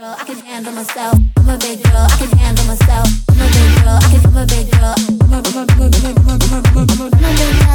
girl, I can handle myself. I'm a big girl, I can handle myself. I'm a big girl, I'm a big girl. I'm a big girl.